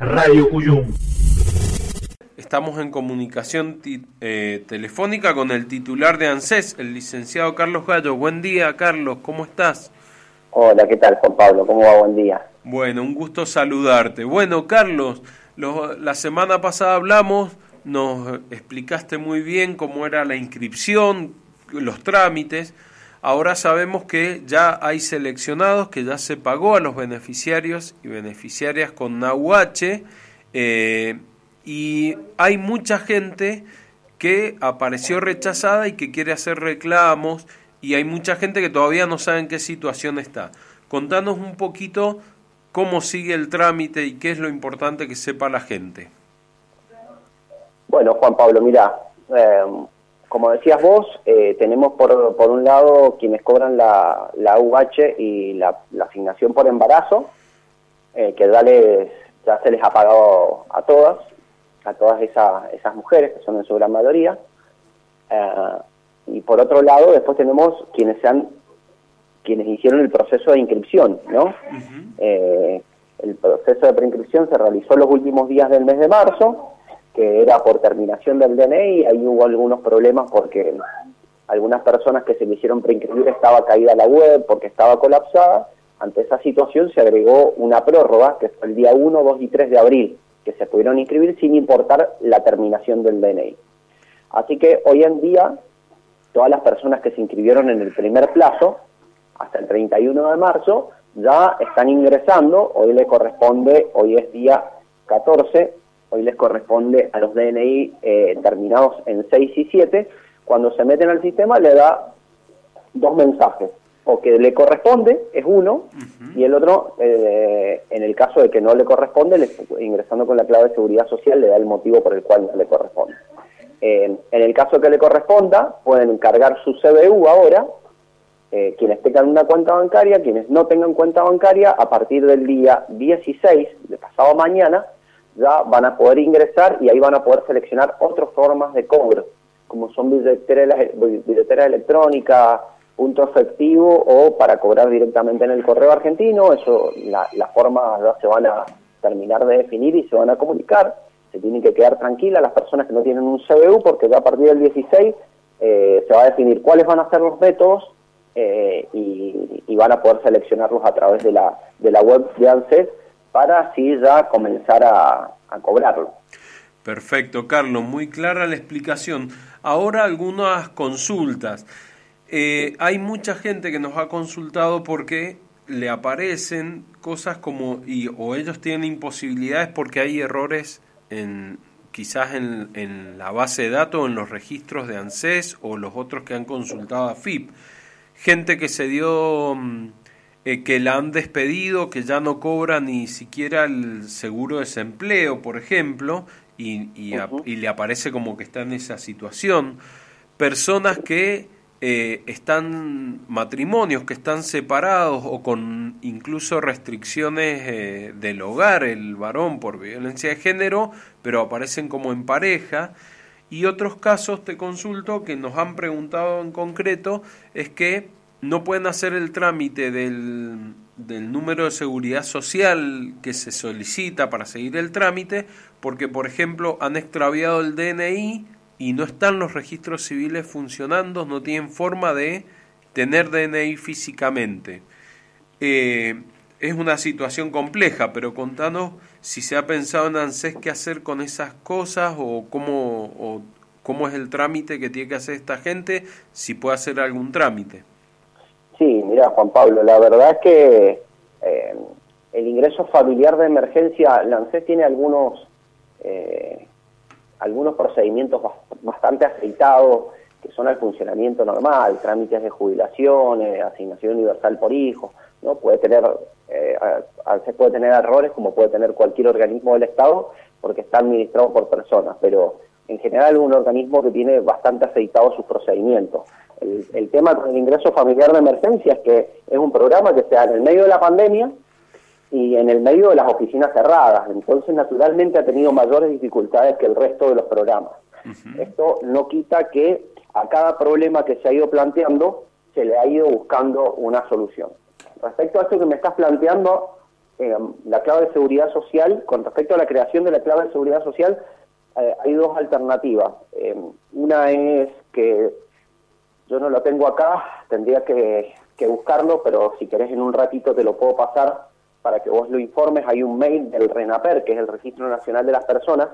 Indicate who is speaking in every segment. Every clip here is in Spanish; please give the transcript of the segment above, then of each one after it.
Speaker 1: Radio Cuyum.
Speaker 2: Estamos en comunicación telefónica con el titular de ANSES, el licenciado Carlos Gallo. Buen día, Carlos, ¿cómo estás?
Speaker 3: Hola, ¿qué tal, Juan Pablo? ¿Cómo va? Buen día.
Speaker 2: Bueno, un gusto saludarte. Bueno, Carlos, la semana pasada hablamos, nos explicaste muy bien cómo era la inscripción, los trámites. Ahora sabemos que ya hay seleccionados, que ya se pagó a los beneficiarios y beneficiarias con NAUH, y hay mucha gente que apareció rechazada y que quiere hacer reclamos, y hay mucha gente que todavía no sabe en qué situación está. Contanos un poquito cómo sigue el trámite y qué es lo importante que sepa la gente.
Speaker 3: Bueno, Juan Pablo, mira, como decías vos, tenemos por un lado quienes cobran la UH y la asignación por embarazo, que ya se les ha pagado a todas esas mujeres, que son en su gran mayoría. Y por otro lado, después tenemos quienes hicieron el proceso de inscripción, ¿no? Uh-huh. El proceso de preinscripción se realizó los últimos días del mes de marzo, que era por terminación del DNI. Ahí hubo algunos problemas porque algunas personas que se quisieron preinscribir estaba caída la web porque estaba colapsada. Ante esa situación se agregó una prórroga, que fue el día 1, 2 y 3 de abril, que se pudieron inscribir sin importar la terminación del DNI. Así que hoy en día, todas las personas que se inscribieron en el primer plazo, hasta el 31 de marzo, ya están ingresando. Hoy es día 14, hoy les corresponde a los DNI terminados en 6 y 7. Cuando se meten al sistema le da dos mensajes, o que le corresponde, es uno, uh-huh, y el otro, en el caso de que no le corresponde, ingresando con la clave de seguridad social, le da el motivo por el cual no le corresponde. En el caso que le corresponda, pueden cargar su CBU ahora, quienes tengan una cuenta bancaria. Quienes no tengan cuenta bancaria, a partir del día 16, de pasado mañana, ya van a poder ingresar y ahí van a poder seleccionar otras formas de cobro, como son billetera electrónica, punto efectivo o para cobrar directamente en el correo argentino. Eso, las formas ya se van a terminar de definir y se van a comunicar. Se tienen que quedar tranquilas las personas que no tienen un CBU, porque ya a partir del 16 se va a definir cuáles van a ser los métodos y van a poder seleccionarlos a través de la web de ANSES para así ya comenzar a cobrarlo.
Speaker 2: Perfecto, Carlos, muy clara la explicación. Ahora algunas consultas. Hay mucha gente que nos ha consultado porque le aparecen cosas o ellos tienen imposibilidades porque hay errores quizás en la base de datos, en los registros de ANSES o los otros que han consultado a FIP. Gente que se dio, que la han despedido, que ya no cobra ni siquiera el seguro de desempleo, por ejemplo, y le aparece como que está en esa situación. Personas que matrimonios que están separados o con incluso restricciones del hogar, el varón por violencia de género, pero aparecen como en pareja. Y otros casos, te consulto, que nos han preguntado en concreto, es que no pueden hacer el trámite del número de seguridad social que se solicita para seguir el trámite, porque, por ejemplo, han extraviado el DNI y no están los registros civiles funcionando, no tienen forma de tener DNI físicamente. Es una situación compleja, pero contanos si se ha pensado en ANSES qué hacer con esas cosas o cómo es el trámite que tiene que hacer esta gente, si puede hacer algún trámite.
Speaker 3: Sí, mira, Juan Pablo, la verdad es que el ingreso familiar de emergencia, la ANSES tiene algunos procedimientos bastante aceitados que son al funcionamiento normal, trámites de jubilación, asignación universal por hijo, ¿no? ANSES puede tener errores como puede tener cualquier organismo del Estado porque está administrado por personas, pero en general es un organismo que tiene bastante aceitados sus procedimientos. El tema con el ingreso familiar de emergencia es que es un programa que se da en el medio de la pandemia y en el medio de las oficinas cerradas, entonces naturalmente ha tenido mayores dificultades que el resto de los programas. Uh-huh. Esto no quita que a cada problema que se ha ido planteando se le ha ido buscando una solución. Respecto a esto que me estás planteando, la clave de seguridad social, con respecto a la creación de la clave de seguridad social, hay dos alternativas. Una es que yo no lo tengo acá, tendría que buscarlo, pero si querés en un ratito te lo puedo pasar para que vos lo informes. Hay un mail del RENAPER, que es el Registro Nacional de las Personas,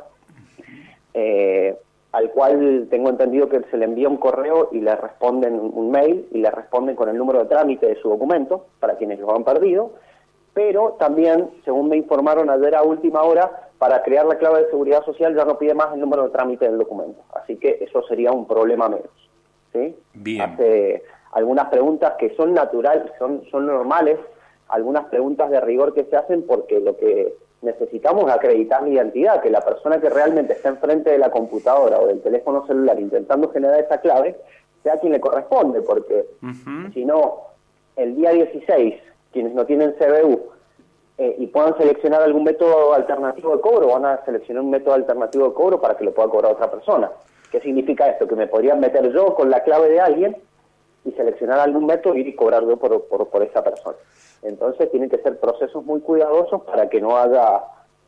Speaker 3: al cual tengo entendido que se le envía un correo y le responden un mail y le responden con el número de trámite de su documento, para quienes lo han perdido. Pero también, según me informaron ayer a última hora, para crear la clave de seguridad social ya no pide más el número de trámite del documento. Así que eso sería un problema menos, ¿sí?
Speaker 2: Bien.
Speaker 3: Hace algunas preguntas que son naturales, son normales, algunas preguntas de rigor que se hacen porque lo que necesitamos es acreditar la identidad, que la persona que realmente está enfrente de la computadora o del teléfono celular intentando generar esa clave sea quien le corresponde, porque si no, el día 16, quienes no tienen CBU y puedan seleccionar algún método alternativo de cobro, van a seleccionar un método alternativo de cobro para que lo pueda cobrar otra persona. ¿Qué significa esto? Que me podrían meter yo con la clave de alguien y seleccionar algún método y ir y cobrar yo por esa persona. Entonces tienen que ser procesos muy cuidadosos para que no haya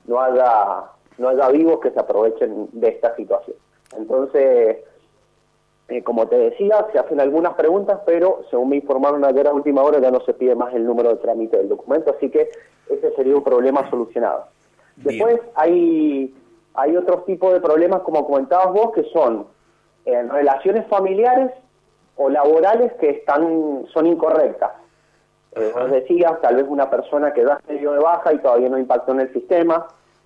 Speaker 3: vivos que se aprovechen de esta situación. Entonces, como te decía, se hacen algunas preguntas, pero según me informaron ayer a última hora ya no se pide más el número de trámite del documento, así que ese sería un problema solucionado. Después hay otros tipos de problemas, como comentabas vos, que son relaciones familiares o laborales que son incorrectas. Vos decías, tal vez una persona que ya se dio de baja y todavía no impactó en el sistema,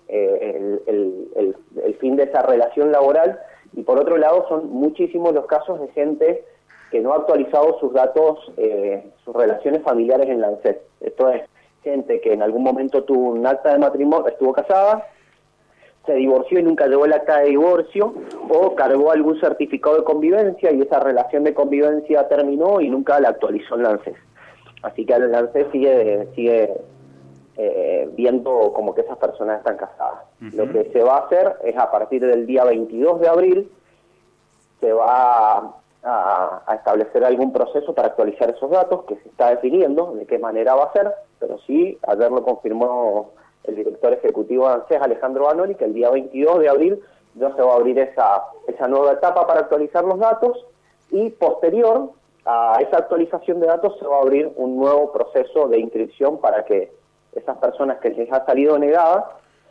Speaker 3: el fin de esa relación laboral, y por otro lado son muchísimos los casos de gente que no ha actualizado sus datos, sus relaciones familiares en la ANSES. Esto es gente que en algún momento tuvo un acta de matrimonio, estuvo casada, se divorció y nunca llevó el acta de divorcio, o cargó algún certificado de convivencia y esa relación de convivencia terminó y nunca la actualizó en la ANSES. Así que el ANSES sigue viendo como que esas personas están casadas. Lo que se va a hacer es, a partir del día 22 de abril, se va a establecer algún proceso para actualizar esos datos, que se está definiendo de qué manera va a ser, pero sí, ayer lo confirmó el director ejecutivo de ANSES, Alejandro Banoli, que el día 22 de abril ya se va a abrir esa nueva etapa para actualizar los datos, y posterior a esa actualización de datos se va a abrir un nuevo proceso de inscripción para que esas personas que les ha salido negada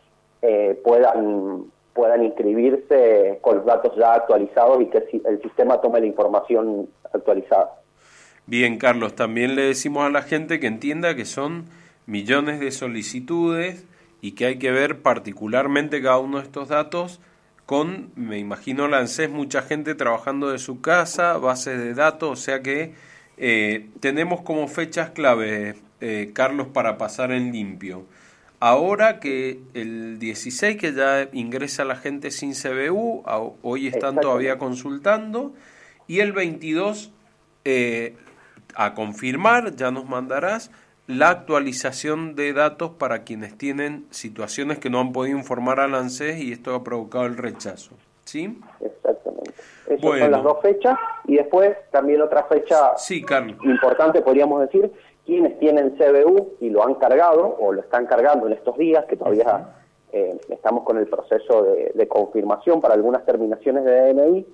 Speaker 3: puedan inscribirse con los datos ya actualizados y que el sistema tome la información actualizada.
Speaker 2: Bien, Carlos, también le decimos a la gente que entienda que son millones de solicitudes y que hay que ver particularmente cada uno de estos datos con, me imagino, la ANSES, mucha gente trabajando de su casa, bases de datos, o sea que tenemos como fechas clave, Carlos, para pasar en limpio. Ahora que el 16, que ya ingresa la gente sin CBU, hoy están todavía consultando, y el 22 a confirmar, ya nos mandarás la actualización de datos para quienes tienen situaciones que no han podido informar al ANSES y esto ha provocado el rechazo, ¿sí?
Speaker 3: Exactamente. Esas son las dos fechas, y después también otra fecha importante, podríamos decir, quienes tienen CBU y lo han cargado o lo están cargando en estos días, que todavía estamos con el proceso de confirmación para algunas terminaciones de DNI,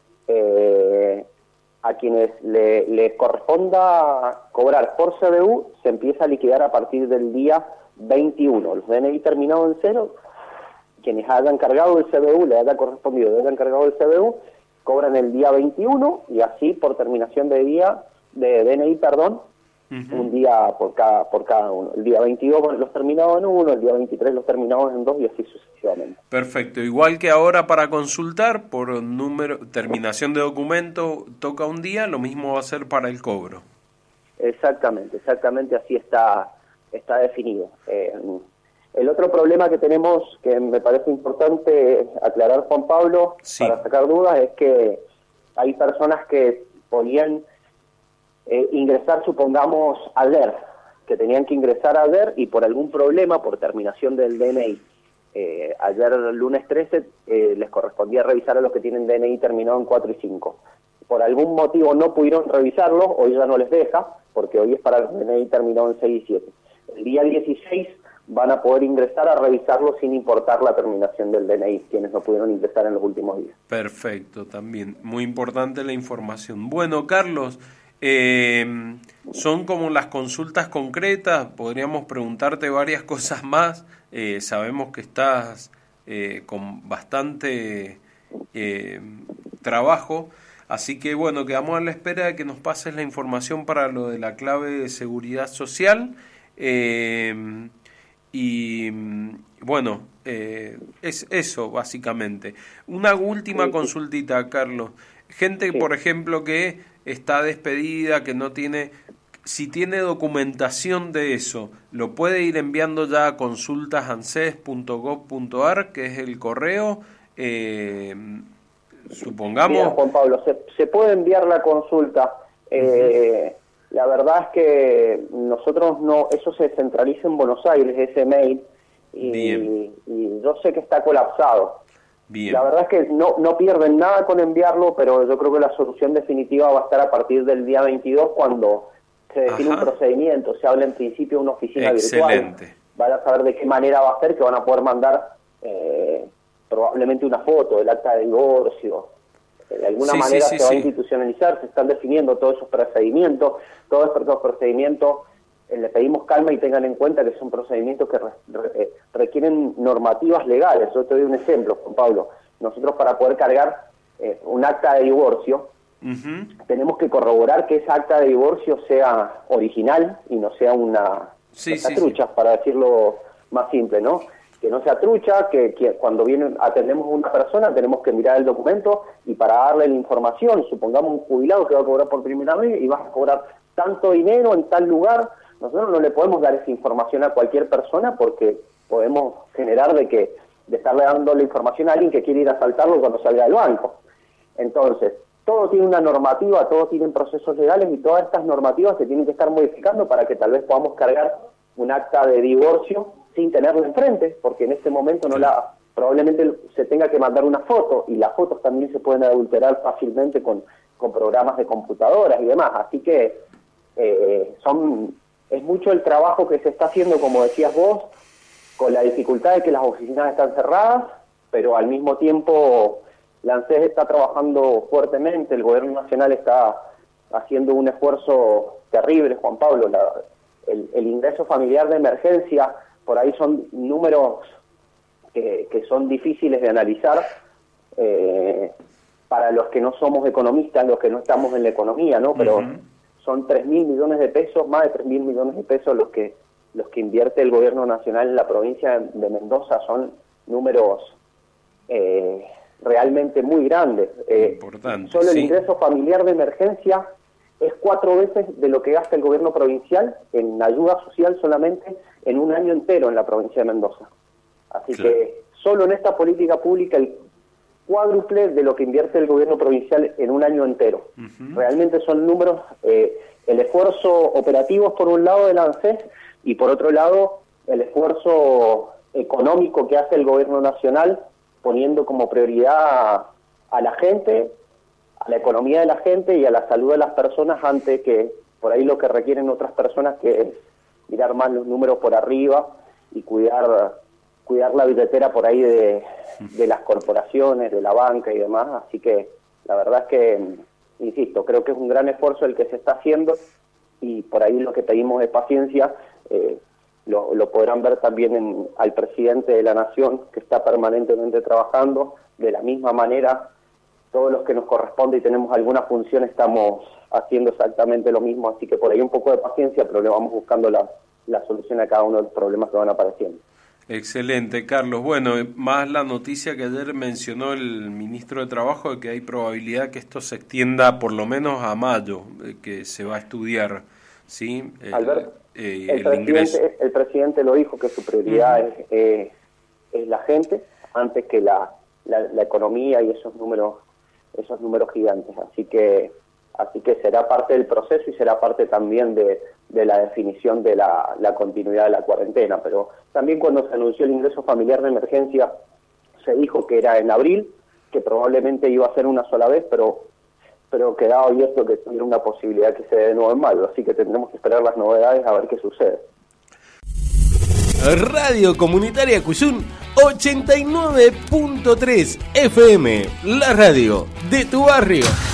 Speaker 3: a quienes les corresponda cobrar por CBU se empieza a liquidar a partir del día 21. Los DNI terminados en 0, quienes hayan cargado el CBU, les haya correspondido, hayan cargado el CBU, cobran el día 21 y así por terminación de DNI, un día por cada uno. El día 22 los terminados en 1, el día 23 los terminados en 2 y así sucesivamente.
Speaker 2: Perfecto. Igual que ahora para consultar por terminación de documento toca un día, lo mismo va a ser para el cobro. Exactamente así está definido. El otro problema que tenemos, que me parece importante aclarar, Juan Pablo, para sacar dudas, es que hay personas que podían ingresar, supongamos, ayer, que tenían que ingresar ayer y por algún problema, por terminación del DNI, ayer lunes 13 les correspondía revisar a los que tienen DNI terminado en 4 y 5. Por algún motivo no pudieron revisarlo, hoy ya no les deja, porque hoy es para los DNI terminados en 6 y 7. El día 16
Speaker 3: van a poder ingresar a revisarlo sin importar la terminación del DNI, quienes no pudieron ingresar en los últimos días.
Speaker 2: Perfecto, también. Muy importante la información. Bueno, Carlos, son como las consultas concretas, podríamos preguntarte varias cosas más. Sabemos que estás con bastante trabajo, así que bueno, quedamos a la espera de que nos pases la información para lo de la clave de seguridad social. Y bueno, es eso básicamente. Una última consultita, Carlos. Gente, por ejemplo, que está despedida, que no tiene, si tiene documentación de eso, lo puede ir enviando ya a consultasanses.gov.ar, que es el correo, supongamos.
Speaker 3: Mira, Juan Pablo, se puede enviar la consulta. La verdad es que nosotros no, eso se centraliza en Buenos Aires, ese mail, y yo sé que está colapsado. Bien. La verdad es que no pierden nada con enviarlo, pero yo creo que la solución definitiva va a estar a partir del día 22, cuando se define un procedimiento, se habla en principio de una oficina virtual. Van a saber de qué manera va a ser, que van a poder mandar probablemente una foto del acta de divorcio. De alguna manera se va a institucionalizar, se están definiendo todos esos procedimientos, todos estos procedimientos, le pedimos calma y tengan en cuenta que son procedimientos que requieren normativas legales. Yo te doy un ejemplo, Juan Pablo. Nosotros, para poder cargar un acta de divorcio, tenemos que corroborar que esa acta de divorcio sea original y no sea una trucha, para decirlo más simple, ¿no? Que no sea trucha, que cuando atendemos a una persona tenemos que mirar el documento, y para darle la información, supongamos un jubilado que va a cobrar por primera vez y vas a cobrar tanto dinero en tal lugar, nosotros no le podemos dar esa información a cualquier persona, porque podemos generar de estarle dando la información a alguien que quiere ir a asaltarlo cuando salga del banco. Entonces, todo tiene una normativa, todo tienen procesos legales, y todas estas normativas se tienen que estar modificando para que tal vez podamos cargar un acta de divorcio sin tenerlo enfrente, porque en este momento probablemente se tenga que mandar una foto, y las fotos también se pueden adulterar fácilmente con programas de computadoras y demás. Así que es mucho el trabajo que se está haciendo, como decías vos, con la dificultad de que las oficinas están cerradas, pero al mismo tiempo la ANSES está trabajando fuertemente, el gobierno nacional está haciendo un esfuerzo terrible, Juan Pablo. El ingreso familiar de emergencia, por ahí son números que son difíciles de analizar para los que no somos economistas, los que no estamos en la economía, ¿no? Pero son 3.000 millones de pesos, más de 3.000 millones de pesos los que invierte el gobierno nacional en la provincia de Mendoza. Son números realmente muy grandes. Solo el ingreso familiar de emergencia es 4 veces de lo que gasta el gobierno provincial en ayuda social solamente en un año entero en la provincia de Mendoza. Así que solo en esta política pública el cuádruple de lo que invierte el gobierno provincial en un año entero. Realmente son números, el esfuerzo operativo es por un lado de la ANSES, y por otro lado el esfuerzo económico que hace el gobierno nacional, poniendo como prioridad a la gente, a la economía de la gente y a la salud de las personas, antes que por ahí lo que requieren otras personas, que es mirar más los números por arriba y cuidar la billetera por ahí de las corporaciones, de la banca y demás. Así que la verdad es que, insisto, creo que es un gran esfuerzo el que se está haciendo, y por ahí lo que pedimos es paciencia. Lo podrán ver también al presidente de la Nación, que está permanentemente trabajando. De la misma manera, todos los que nos corresponde y tenemos alguna función estamos haciendo exactamente lo mismo, así que por ahí un poco de paciencia, pero le vamos buscando la solución a cada uno de los problemas que van apareciendo.
Speaker 2: Excelente, Carlos. Bueno, más la noticia que ayer mencionó el ministro de Trabajo, de que hay probabilidad que esto se extienda por lo menos a mayo, que se va a estudiar, ¿sí?
Speaker 3: El presidente lo dijo, que su prioridad es la gente antes que la economía y esos números gigantes. Así que será parte del proceso y será parte también de la definición de la continuidad de la cuarentena. Pero también, cuando se anunció el ingreso familiar de emergencia, se dijo que era en abril, que probablemente iba a ser una sola vez, pero quedaba abierto que tuviera una posibilidad que se dé de nuevo en mayo. Así que tendremos que esperar las novedades a ver qué sucede.
Speaker 1: Radio Comunitaria Cuyún 89.3 FM, la radio de tu barrio.